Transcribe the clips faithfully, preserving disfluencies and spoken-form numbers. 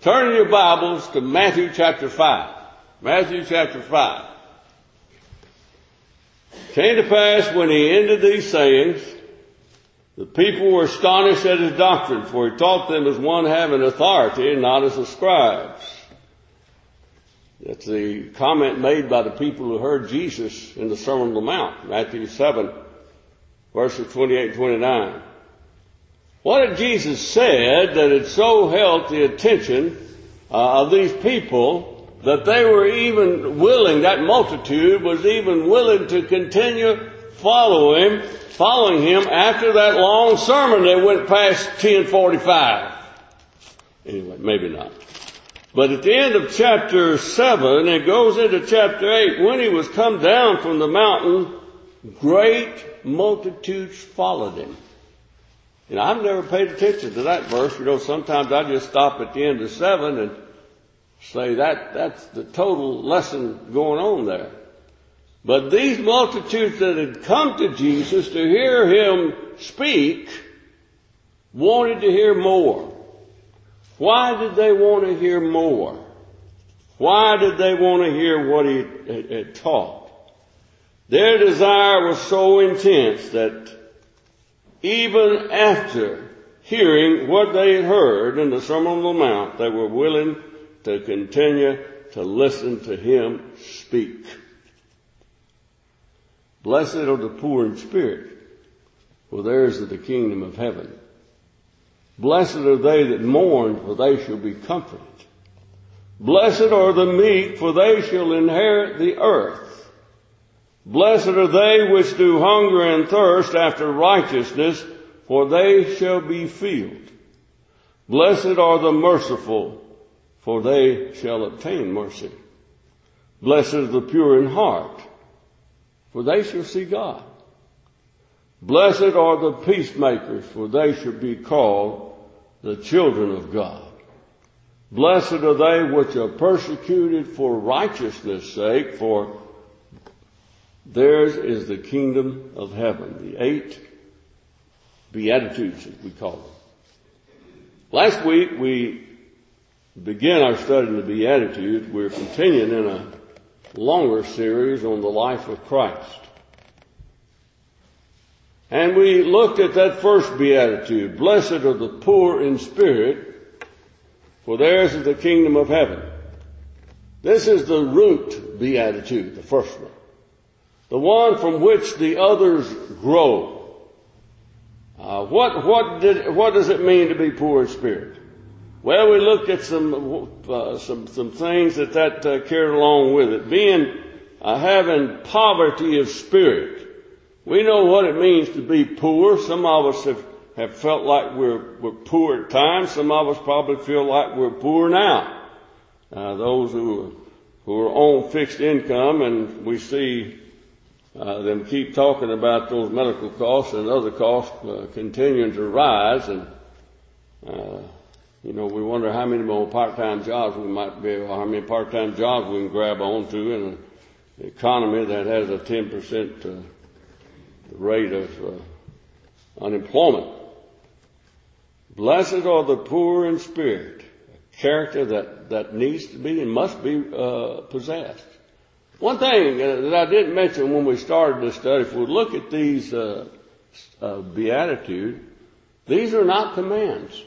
Turn your Bibles to Matthew chapter five. Matthew chapter five. Came to pass when he ended these sayings, the people were astonished at his doctrine, for he taught them as one having authority and not as the scribes. That's the comment made by the people who heard Jesus in the Sermon on the Mount, Matthew seven, verses twenty-eight and twenty-nine. What had Jesus said that had so held the attention uh, of these people that they were even willing, that multitude was even willing to continue following him, following him after that long sermon that went past ten forty-five. Anyway, maybe not. But at the end of chapter seven, it goes into chapter eight. When he was come down from the mountain, great multitudes followed him. You know, I've never paid attention to that verse. You know, sometimes I just stop at the end of seven and say that that's the total lesson going on there. But these multitudes that had come to Jesus to hear him speak wanted to hear more. Why did they want to hear more? Why did they want to hear what he had, had taught? Their desire was so intense that even after hearing what they had heard in the Sermon on the Mount, they were willing to continue to listen to him speak. Blessed are the poor in spirit, for theirs is the kingdom of heaven. Blessed are they that mourn, for they shall be comforted. Blessed are the meek, for they shall inherit the earth. Blessed are they which do hunger and thirst after righteousness, for they shall be filled. Blessed are the merciful, for they shall obtain mercy. Blessed are the pure in heart, for they shall see God. Blessed are the peacemakers, for they shall be called the children of God. Blessed are they which are persecuted for righteousness' sake, for theirs is the kingdom of heaven. The eight Beatitudes, as we call them. Last week we began our study in the Beatitudes. We're continuing in a longer series on the life of Christ. And we looked at that first beatitude. Blessed are the poor in spirit, for theirs is the kingdom of heaven. This is the root beatitude, the first one. The one from which the others grow. Uh, what, what did, what does it mean to be poor in spirit? Well, we looked at some, uh, some, some things that that uh, carried along with it. Being, uh, having poverty of spirit. We know what it means to be poor. Some of us have, have felt like we're, we're poor at times. Some of us probably feel like we're poor now. Uh, those who are, who are on fixed income, and we see uh, them keep talking about those medical costs and other costs uh, continuing to rise. And, uh, you know, we wonder how many more part-time jobs we might be able, how many part-time jobs we can grab onto in an economy that has a ten percent uh, rate of uh, unemployment. Blessed are the poor in spirit, a character that, that needs to be and must be uh, possessed. One thing uh, that I didn't mention when we started this study, if we look at these uh, uh, Beatitudes, these are not commands.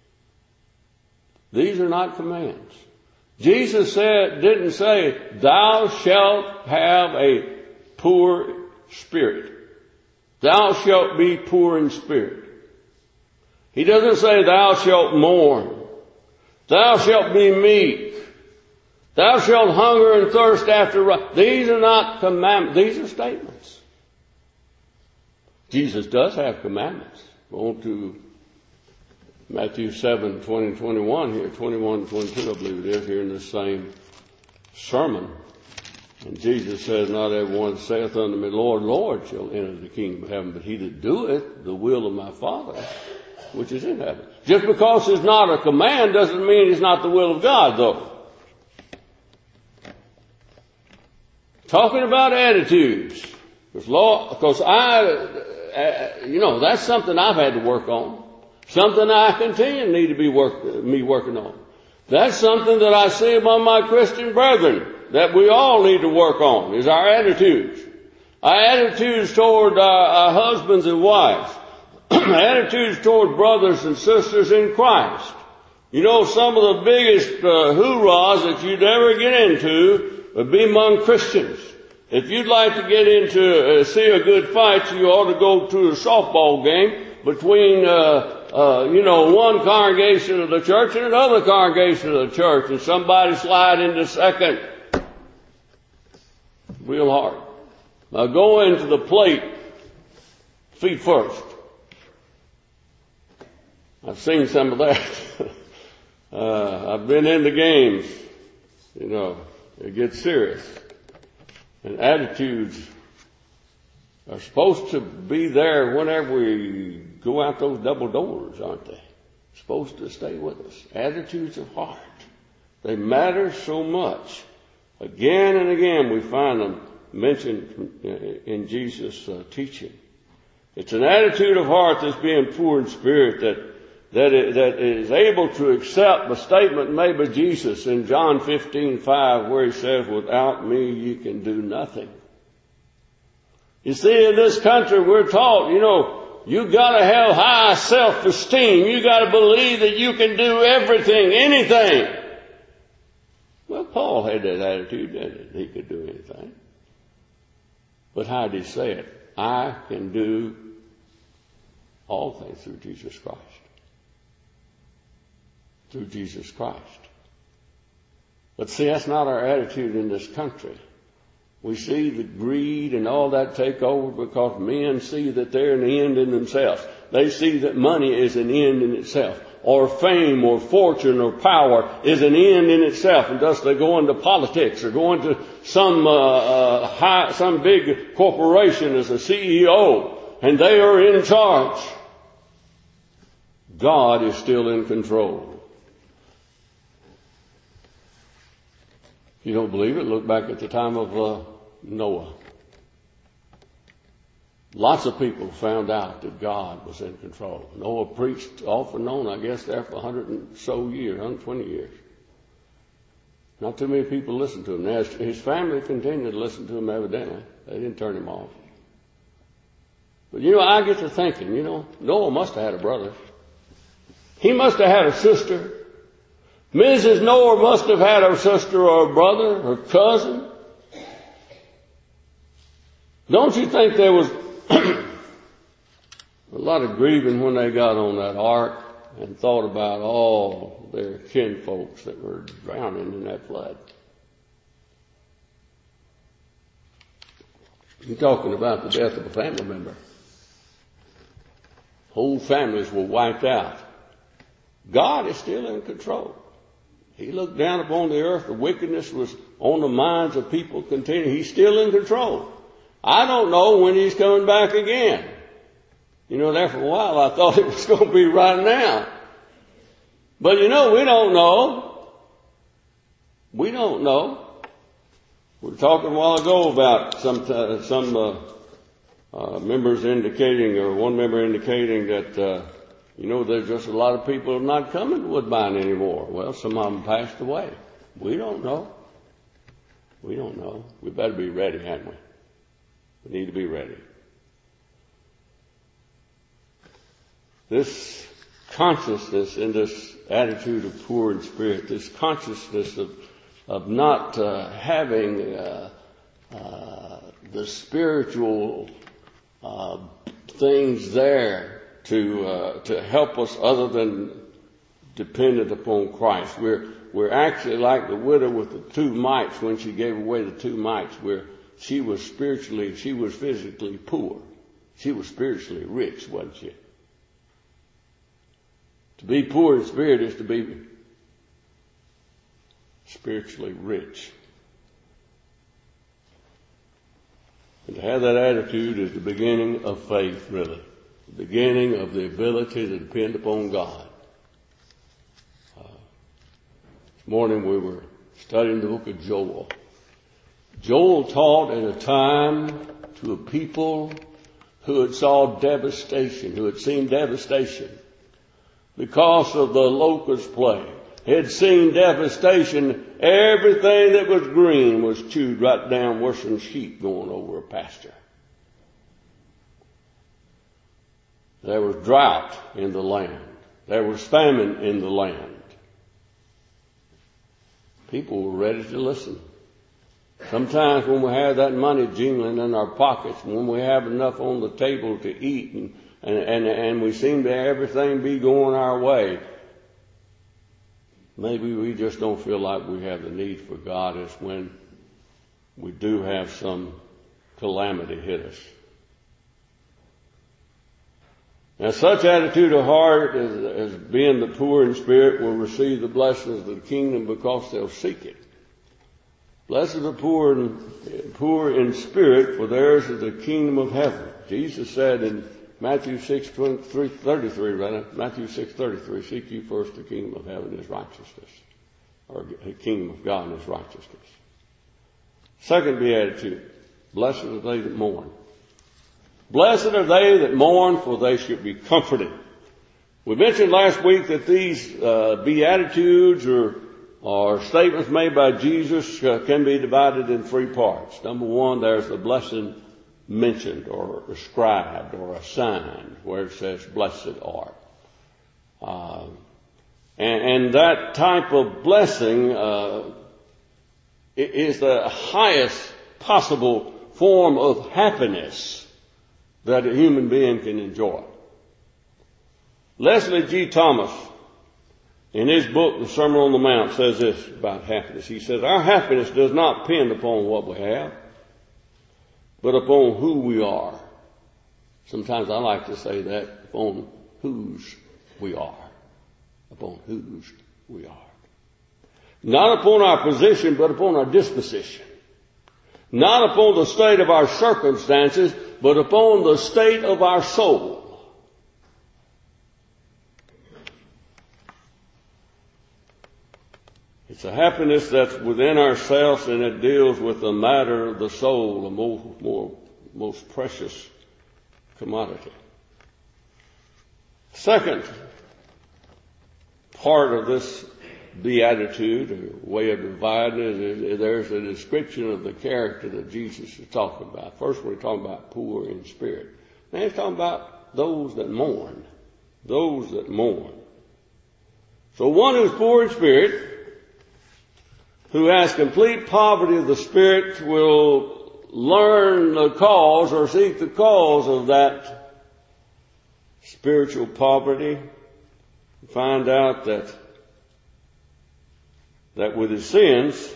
These are not commands. Jesus said, didn't say, thou shalt have a poor spirit. Thou shalt be poor in spirit. He doesn't say thou shalt mourn. Thou shalt be meek. Thou shalt hunger and thirst after right. These are not commandments. These are statements. Jesus does have commandments. Go on to Matthew seven, twenty and twenty-one here, twenty-one and twenty-two I believe it is here in this same sermon. And Jesus says, not everyone that saith unto me, Lord, Lord, shall enter the kingdom of heaven, but he that doeth the will of my Father, which is in heaven. Just because it's not a command doesn't mean it's not the will of God, though. Talking about attitudes. Because, Lord, because I, uh, you know, that's something I've had to work on. Something I continue to need to be work, me working on. That's something that I see among my Christian brethren that we all need to work on, is our attitudes. Our attitudes toward our, our husbands and wives. Attitudes toward brothers and sisters in Christ. You know, some of the biggest uh, hoorahs that you'd ever get into would be among Christians. If you'd like to get into, uh, see a good fight, you ought to go to a softball game between, uh, uh, you know, one congregation of the church and another congregation of the church, and somebody slide into second real hard. Now go into the plate feet first. I've seen some of that. uh, I've been in the games. You know, it gets serious. And attitudes are supposed to be there whenever we go out those double doors, aren't they? Supposed to stay with us. Attitudes of heart. They matter so much. Again and again we find them mentioned in Jesus' uh, teaching. It's an attitude of heart that's being poor in spirit that that is, that is able to accept the statement made by Jesus in John fifteen five, where he says, "Without me you can do nothing." You see, in this country we're taught, you know, you got to have high self-esteem. You got to believe that you can do everything, anything. Well, Paul had that attitude, didn't he? He could do anything. But how did he say it? I can do all things through Jesus Christ. Through Jesus Christ. But see, that's not our attitude in this country. We see the greed and all that take over because men see that they're an end in themselves. They see that money is an end in itself, or fame or fortune or power is an end in itself, and thus they go into politics or go into some uh, uh, high, some big corporation as a C E O, and they are in charge. God is still in control. If you don't believe it, look back at the time of uh, Noah. Lots of people found out that God was in control. Noah preached off and on, I guess, there for a hundred and so years, one hundred twenty years. Not too many people listened to him. Now, his family continued to listen to him, evidently. They didn't turn him off. But, you know, I get to thinking, you know, Noah must have had a brother. He must have had a sister. Missus Noah must have had a sister or a brother or cousin. Don't you think there was a lot of grieving when they got on that ark and thought about all their kinfolks that were drowning in that flood? You're talking about the death of a family member. Whole families were wiped out. God is still in control. He looked down upon the earth. The wickedness was on the minds of people continuing. He's still in control. I don't know when he's coming back again. You know, there for a while I thought it was going to be right now. But you know, we don't know. We don't know. We were talking a while ago about some uh, some uh, uh, members indicating, or one member indicating that, uh, you know, there's just a lot of people not coming to Woodbine anymore. Well, some of them passed away. We don't know. We don't know. We better be ready, haven't we? We need to be ready. This consciousness and this attitude of poor in spirit, this consciousness of of not uh, having uh, uh, the spiritual uh, things there to uh, to help us other than dependent upon Christ. We're we're actually like the widow with the two mites when she gave away the two mites. We're She was spiritually, she was physically poor. She was spiritually rich, wasn't she? To be poor in spirit is to be spiritually rich. And to have that attitude is the beginning of faith, really. The beginning of the ability to depend upon God. Uh, this morning we were studying the book of Joel. Joel taught at a time to a people who had saw devastation, who had seen devastation because of the locust plague. had seen devastation. Everything that was green was chewed right down worse than sheep going over a pasture. There was drought in the land. There was famine in the land. People were ready to listen. Sometimes when we have that money jingling in our pockets, when we have enough on the table to eat, and, and, and, and we seem to everything be going our way, maybe we just don't feel like we have the need for God as when we do have some calamity hit us. Now, such attitude of heart as, as being the poor in spirit will receive the blessings of the kingdom because they'll seek it. Blessed are the poor in, poor in spirit, for theirs is the kingdom of heaven. Jesus said in Matthew six thirty-three, rather, Matthew six thirty-three, seek ye first the kingdom of heaven and his righteousness, or the kingdom of God and his righteousness. Second beatitude, blessed are they that mourn. Blessed are they that mourn, for they shall be comforted. We mentioned last week that these uh, beatitudes or, or statements made by Jesus uh, can be divided in three parts. Number one, there's the blessing mentioned or ascribed or assigned, where it says, blessed are. Uh, and, and that type of blessing uh, is the highest possible form of happiness that a human being can enjoy. Leslie G. Thomas, in his book, The Sermon on the Mount, says this about happiness. He says, our happiness does not depend upon what we have, but upon who we are. Sometimes I like to say that, upon whose we are. Upon whose we are. Not upon our position, but upon our disposition. Not upon the state of our circumstances, but upon the state of our soul. It's a happiness that's within ourselves, and it deals with the matter of the soul, the most, more, most precious commodity. Second part of this beatitude, or way of dividing it, is there's a description of the character that Jesus is talking about. First, we're talking about poor in spirit. Now, he's talking about those that mourn. Those that mourn. So one who's poor in spirit, who has complete poverty of the spirit, will learn the cause or seek the cause of that spiritual poverty, find out that that with his sins,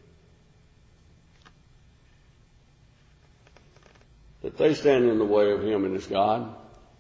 that they stand in the way of him and his God.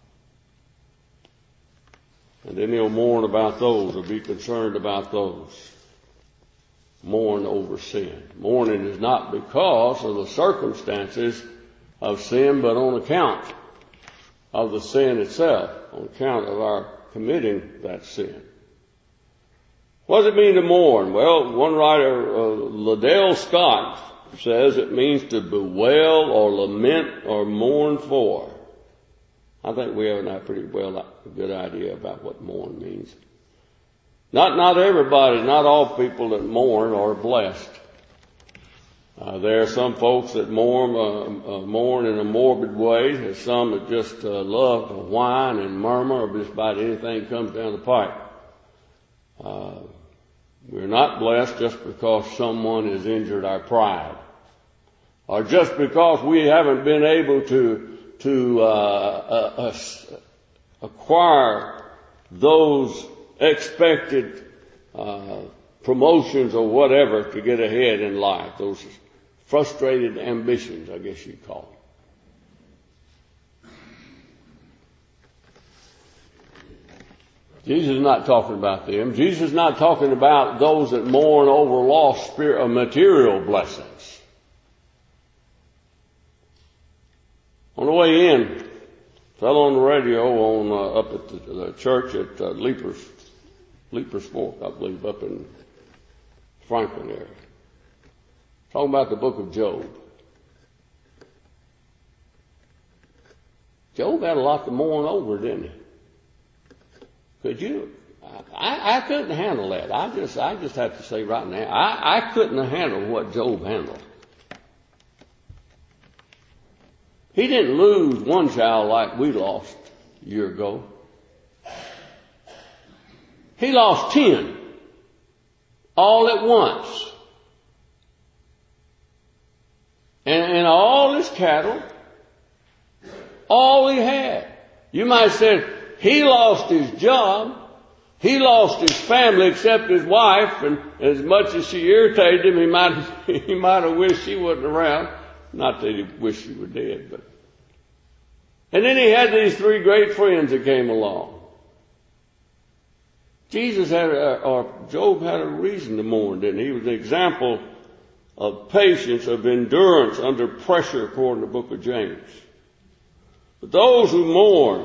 And then he'll mourn about those, or be concerned about those. Mourn over sin. Mourning is not because of the circumstances of sin, but on account of the sin itself, on account of our committing that sin. What does it mean to mourn? Well, one writer, uh, Liddell Scott, says it means to bewail or lament or mourn for. I think we have a pretty well a good idea about what mourn means. Not not everybody, not all people that mourn are blessed. Uh, there are some folks that mourn, uh, uh, mourn in a morbid way. There's some that just uh, love to whine and murmur just about anything that comes down the pipe. Uh, we're not blessed just because someone has injured our pride, or just because we haven't been able to to uh, uh, uh, acquire those expected uh, promotions or whatever to get ahead in life. Those frustrated ambitions, I guess you'd call them. Jesus is not talking about them. Jesus is not talking about those that mourn over lost spirit or material blessings. On the way in, fell on the radio on uh, up at the, the church at uh, Leapers, Leapers Fork, I believe, up in Franklin area. Talking about the book of Job. Job had a lot to mourn over, didn't he? Could you I, I couldn't handle that. I just, I just have to say right now, I, I couldn't handle what Job handled. He didn't lose one child like we lost a year ago. He lost ten, all at once. And, and all his cattle, all he had. You might have said, he lost his job. He lost his family except his wife, and as much as she irritated him, he might, he might have wished she wasn't around. Not that he wished she were dead, but. And then he had these three great friends that came along. Jesus had, a, or Job had a reason to mourn, didn't he? He was an example of patience, of endurance under pressure, according to the book of James. But those who mourn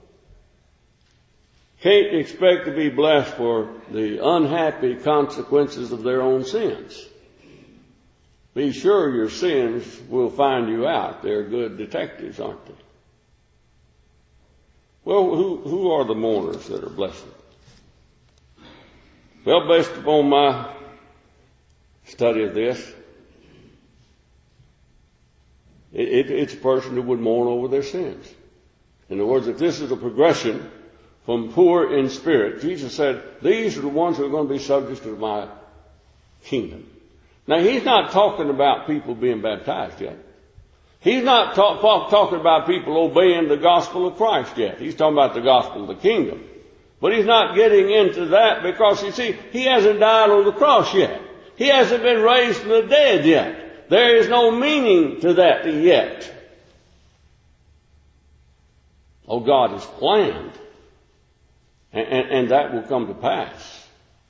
can't expect to be blessed for the unhappy consequences of their own sins. Be sure your sins will find you out. They're good detectives, aren't they? Well, who, who are the mourners that are blessed? Well, based upon my study of this, it, it, it's a person who would mourn over their sins. In other words, if this is a progression from poor in spirit, Jesus said, these are the ones who are going to be subject to my kingdom. Now, he's not talking about people being baptized yet. He's not talk, talking about people obeying the gospel of Christ yet. He's talking about the gospel of the kingdom. But he's not getting into that because, you see, he hasn't died on the cross yet. He hasn't been raised from the dead yet. There is no meaning to that yet. Oh, God has planned. And, and, and that will come to pass.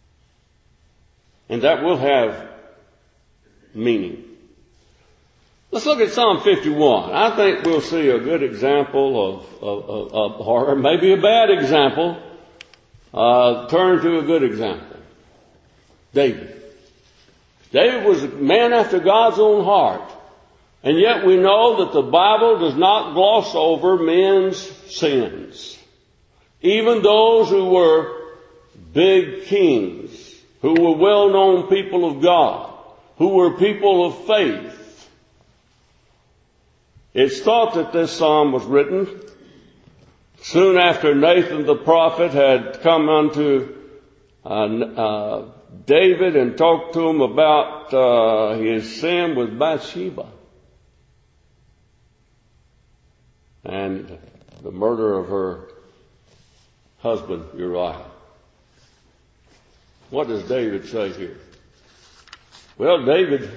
And that will have meaning. Let's look at Psalm fifty-one. I think we'll see a good example of, of, of, of or maybe a bad example. Uh, turn to a good example. David. David was a man after God's own heart. And yet we know that the Bible does not gloss over men's sins. Even those who were big kings, who were well-known people of God, who were people of faith. It's thought that this psalm was written soon after Nathan the prophet had come unto uh, uh, David and talked to him about uh, his sin with Bathsheba and the murder of her husband Uriah. What does David say here? Well, David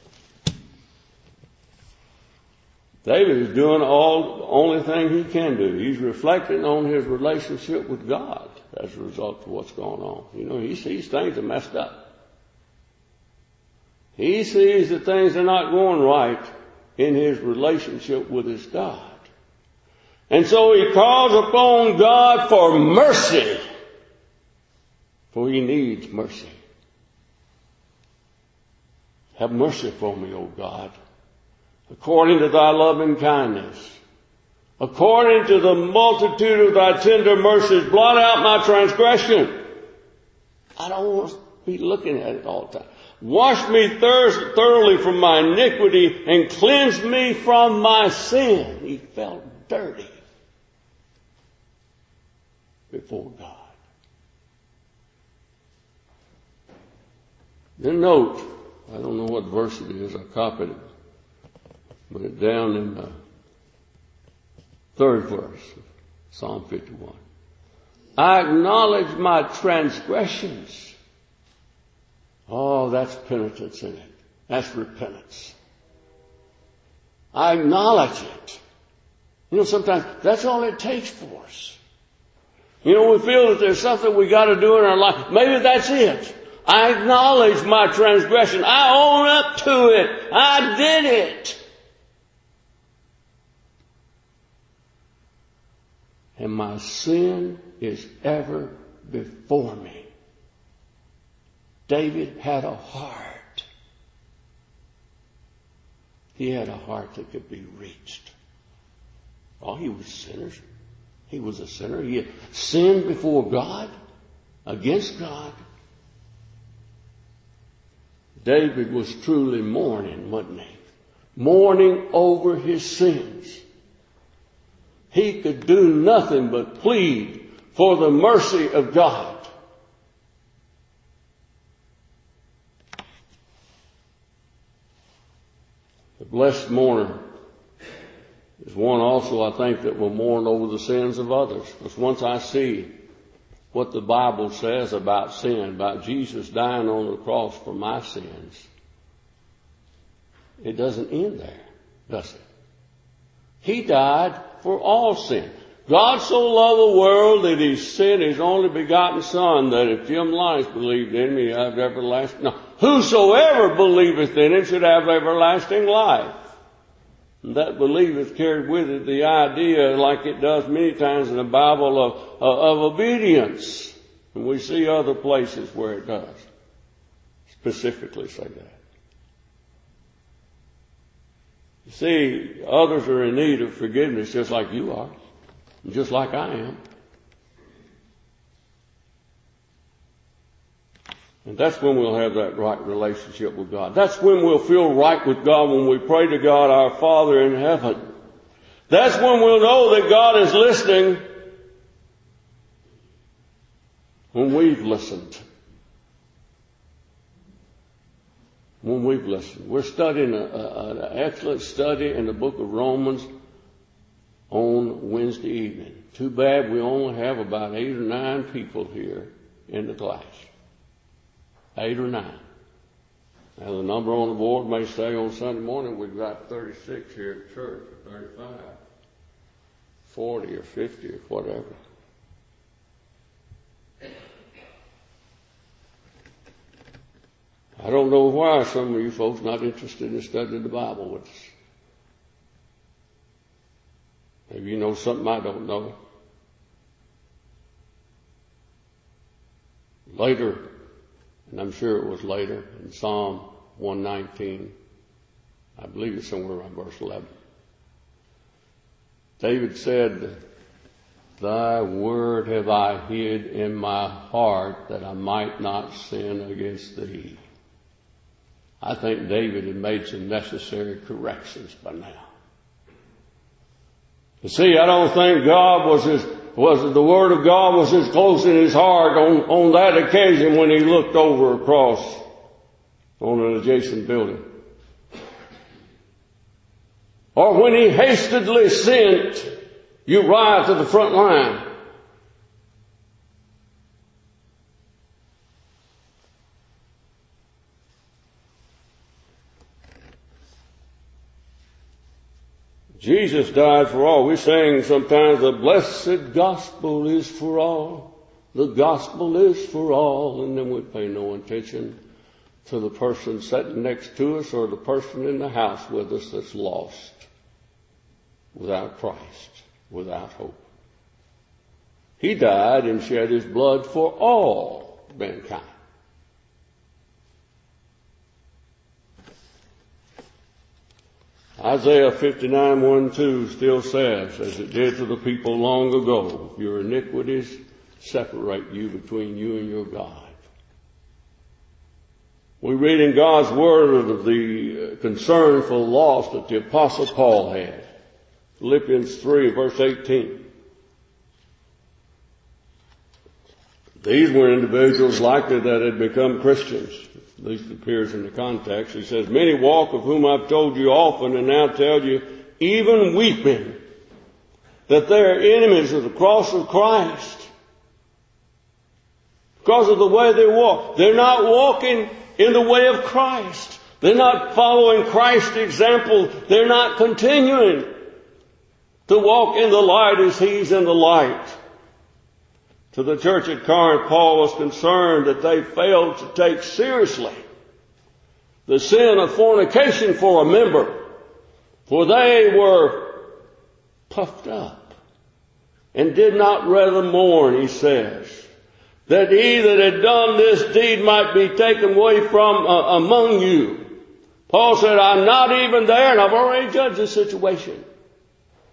David is doing all the only thing he can do. He's reflecting on his relationship with God as a result of what's going on. You know, he sees things are messed up. He sees that things are not going right in his relationship with his God. And so he calls upon God for mercy, for he needs mercy. Have mercy for me, O God, according to thy loving kindness. According to the multitude of thy tender mercies, blot out my transgression. I don't want to be looking at it all the time. Wash me thir- thoroughly from my iniquity and cleanse me from my sin. He felt dirty before God. Then note, I don't know what verse it is, I copied it. Put it down in the third verse of Psalm fifty-one. I acknowledge my transgressions. Oh, that's penitence in it. That's repentance. I acknowledge it. You know, sometimes that's all it takes for us. You know, we feel that there's something we got to do in our life. Maybe that's it. I acknowledge my transgression. I own up to it. I did it. And my sin is ever before me. David had a heart. He had a heart that could be reached. Oh, he was sinners. He was a sinner. He had sinned before God. against God. David was truly mourning, wasn't he? Mourning over his sins. He could do nothing but plead for the mercy of God. The blessed mourner is one also, I think, that will mourn over the sins of others. Because once I see what the Bible says about sin, about Jesus dying on the cross for my sins, it doesn't end there, does it? He died for all sin. God so loved the world that he sent his only begotten Son, that if Jim Lice believed in him, he have everlasting, no, whosoever believeth in him should have everlasting life. And that believeth carried with it the idea, like it does many times in the Bible, of, of obedience. And we see other places where it does specifically say that. You see, others are in need of forgiveness just like you are, and just like I am. And that's when we'll have that right relationship with God. That's when we'll feel right with God, when we pray to God, our Father in heaven. That's when we'll know that God is listening, when we've listened. When we've listened. We're studying an excellent study in the book of Romans on Wednesday evening. Too bad we only have about eight or nine people here in the class. Eight or nine. Now the number on the board may say on Sunday morning we've got thirty-six here at church, or thirty-five, forty or fifty or whatever. I don't know why some of you folks are not interested in studying the Bible with us. Maybe you know something I don't know. Later, and I'm sure it was later, in Psalm one nineteen, I believe it's somewhere around verse eleven, David said, "Thy word have I hid in my heart, that I might not sin against thee." I think David had made some necessary corrections by now. You see, I don't think God was as, was, the Word of God was as close in his heart on, on that occasion when he looked over across on an adjacent building. Or when he hastily sent Uriah to the front line. Jesus died for all. We sing sometimes, the blessed gospel is for all. The gospel is for all. And then we pay no attention to the person sitting next to us or the person in the house with us that's lost, without Christ, without hope. He died and shed his blood for all mankind. Isaiah fifty-nine, one, two still says, as it did to the people long ago, your iniquities separate you between you and your God. We read in God's Word of the concern for the lost that the Apostle Paul had. Philippians three, verse eighteen. These were individuals likely that had become Christians. At least it appears in the context. He says, many walk, of whom I've told you often and now tell you, even weeping, that they are enemies of the cross of Christ. Because of the way they walk. They're not walking in the way of Christ. They're not following Christ's example. They're not continuing to walk in the light as he's in the light. To the church at Corinth, Paul was concerned that they failed to take seriously the sin of fornication for a member, for they were puffed up and did not rather mourn, he says, that he that had done this deed might be taken away from uh, among you. Paul said, I'm not even there, and I've already judged the situation.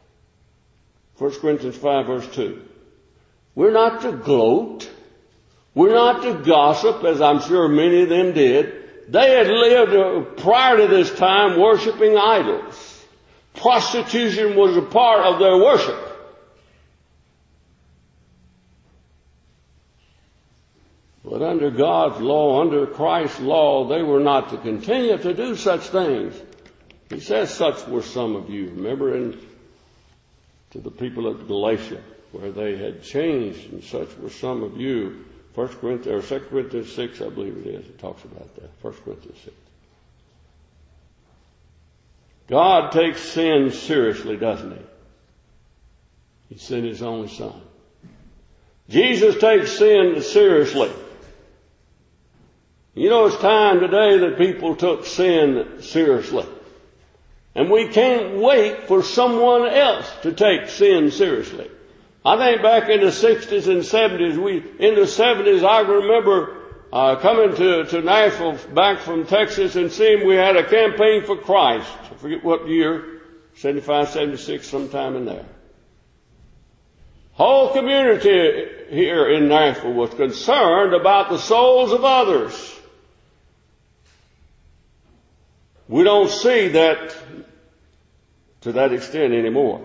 First Corinthians five, verse two. We're not to gloat. We're not to gossip, as I'm sure many of them did. They had lived uh, prior to this time worshiping idols. Prostitution was a part of their worship. But under God's law, under Christ's law, they were not to continue to do such things. He says such were some of you. Remember in, to the people of Galatia, where they had changed, and such were some of you. First Corinthians, or Second Corinthians six, I believe it is. It talks about that. First Corinthians six. God takes sin seriously, doesn't he? He sent his only Son. Jesus takes sin seriously. You know, it's time today that people took sin seriously. And we can't wait for someone else to take sin seriously. I think back in the sixties and seventies, we, in the seventies, I remember uh, coming to, to Nashville back from Texas and seeing we had a campaign for Christ. I forget what year, seventy-five, seventy-six, sometime in there. Whole community here in Nashville was concerned about the souls of others. We don't see that to that extent anymore.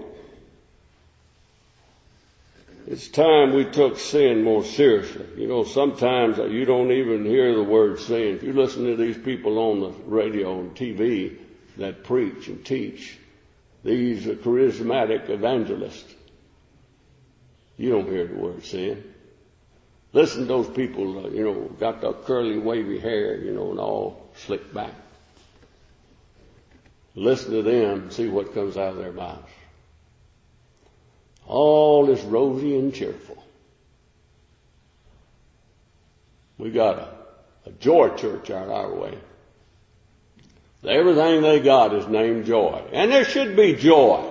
It's time we took sin more seriously. You know, sometimes you don't even hear the word sin. If you listen to these people on the radio and T V that preach and teach, these charismatic evangelists, you don't hear the word sin. Listen to those people, uh, you know, got the curly, wavy hair, you know, and all slicked back. Listen to them and see what comes out of their mouths. All is rosy and cheerful. We got a, a joy church out our way. Everything they got is named joy. And there should be joy.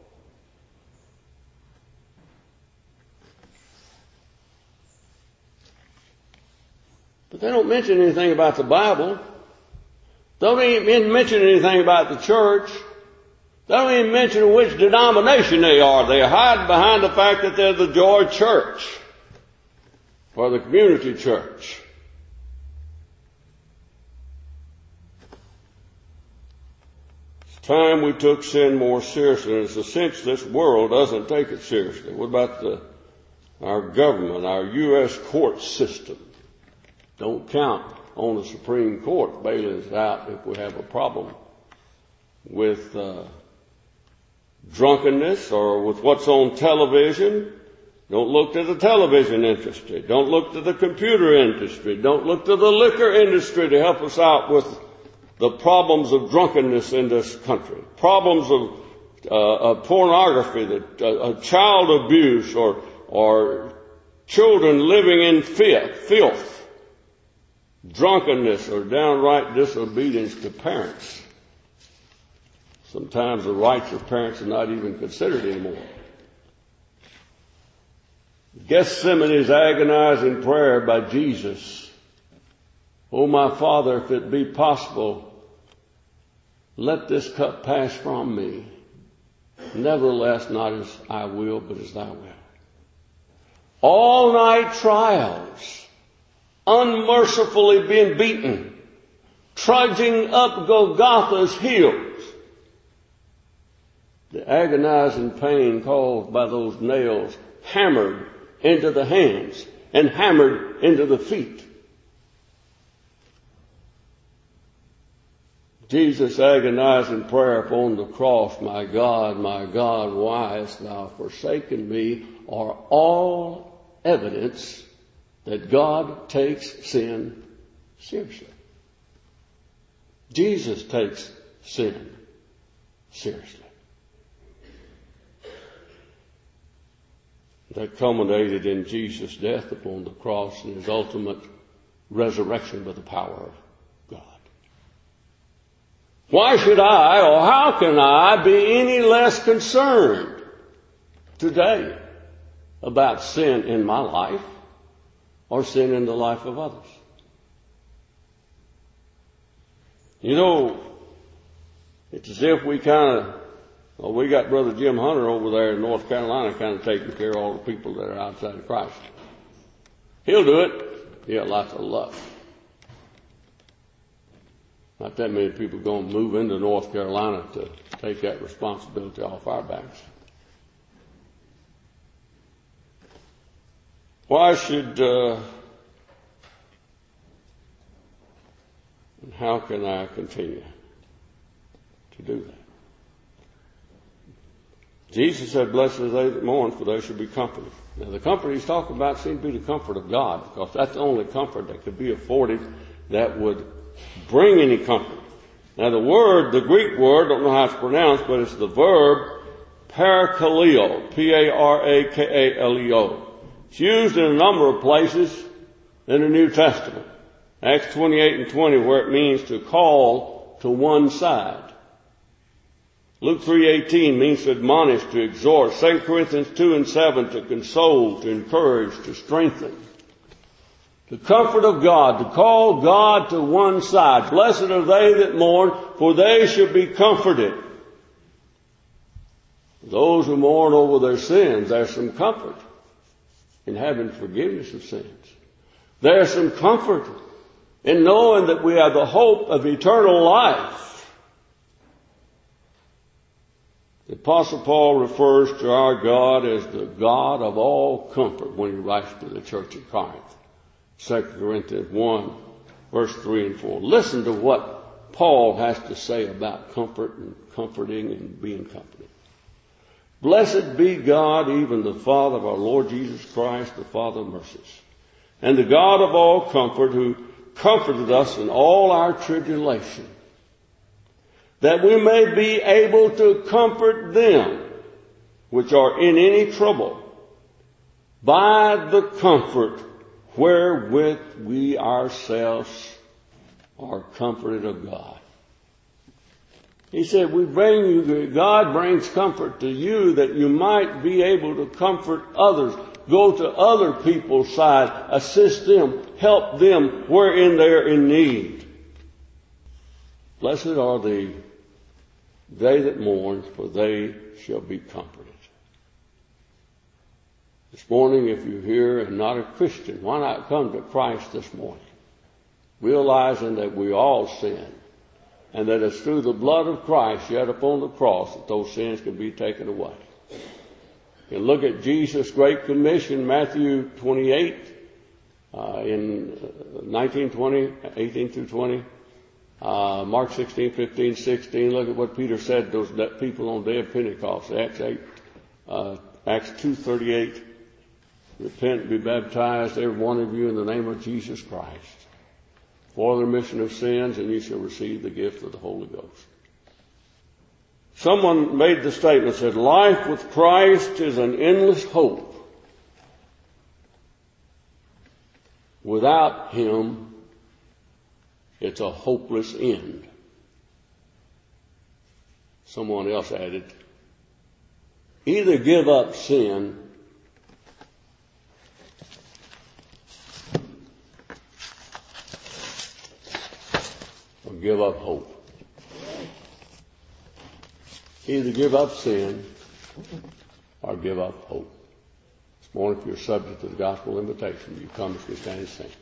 But they don't mention anything about the Bible. They don't even mention anything about the church. They don't even mention which denomination they are. They hide behind the fact that they're the Joy Church or the community church. It's time we took sin more seriously. And it's a sense this world doesn't take it seriously. What about the, our government, our U S court system? Don't count on the Supreme Court bailing us out if we have a problem with uh, drunkenness or with what's on television. Don't look to the television industry. Don't look to the computer industry. Don't look to the liquor industry to help us out with the problems of drunkenness in this country. Problems of, uh, of pornography, that, uh, of child abuse, or, or children living in filth, filth, drunkenness, or downright disobedience to parents. Sometimes the rights of parents are not even considered anymore. Gethsemane's agonizing prayer by Jesus. Oh, my Father, if it be possible, let this cup pass from me. Nevertheless, not as I will, but as thy will. All night trials, unmercifully being beaten, trudging up Golgotha's hills. The agonizing pain caused by those nails hammered into the hands and hammered into the feet. Jesus' agonizing prayer upon the cross, my God, my God, why hast thou forsaken me, are all evidence that God takes sin seriously. Jesus takes sin seriously. That culminated in Jesus' death upon the cross and his ultimate resurrection by the power of God. Why should I, or how can I, be any less concerned today about sin in my life or sin in the life of others? You know, it's as if we kind of, well, we got Brother Jim Hunter over there in North Carolina kind of taking care of all the people that are outside of Christ. He'll do it. He had lots of luck. Not that many people going to move into North Carolina to take that responsibility off our backs. Why should, uh, and how can I continue to do that? Jesus said, blessed are they that mourn, for they shall be comforted. Now, the comfort he's talking about seems to be the comfort of God, because that's the only comfort that could be afforded that would bring any comfort. Now, the word, the Greek word, don't know how it's pronounced, but it's the verb parakaleo, P A R A K A L E O. It's used in a number of places in the New Testament. Acts twenty-eight and twenty, where it means to call to one side. Luke three eighteen means to admonish, to exhort. Second Corinthians two and seven, to console, to encourage, to strengthen. The comfort of God, to call God to one side. Blessed are they that mourn, for they shall be comforted. Those who mourn over their sins, there's some comfort in having forgiveness of sins. There's some comfort in knowing that we have the hope of eternal life. The Apostle Paul refers to our God as the God of all comfort when he writes to the church at Corinth. Second Corinthians one, verse three and four. Listen to what Paul has to say about comfort and comforting and being comforted. Blessed be God, even the Father of our Lord Jesus Christ, the Father of mercies, and the God of all comfort, who comforted us in all our tribulation, that we may be able to comfort them which are in any trouble by the comfort wherewith we ourselves are comforted of God. He said, we bring you, God brings comfort to you that you might be able to comfort others. Go to other people's side, assist them, help them wherein they're in need. Blessed are the they that mourn, for they shall be comforted. This morning, if you're here and not a Christian, why not come to Christ this morning? Realizing that we all sin, and that it's through the blood of Christ shed upon the cross that those sins can be taken away. You can look at Jesus' Great Commission, Matthew twenty-eight, uh, in nineteen, twenty, eighteen through twenty, uh, Mark sixteen, fifteen, sixteen. Look at what Peter said to those people on the day of Pentecost, Acts eight, uh, Acts two thirty-eight. Repent and be baptized, every one of you, in the name of Jesus Christ, for the remission of sins, and you shall receive the gift of the Holy Ghost. Someone made the statement, said, life with Christ is an endless hope. Without Him, it's a hopeless end. Someone else added, either give up sin or give up hope. Either give up sin or give up hope. This morning, if you're subject to the gospel invitation, you come as we stand and sing.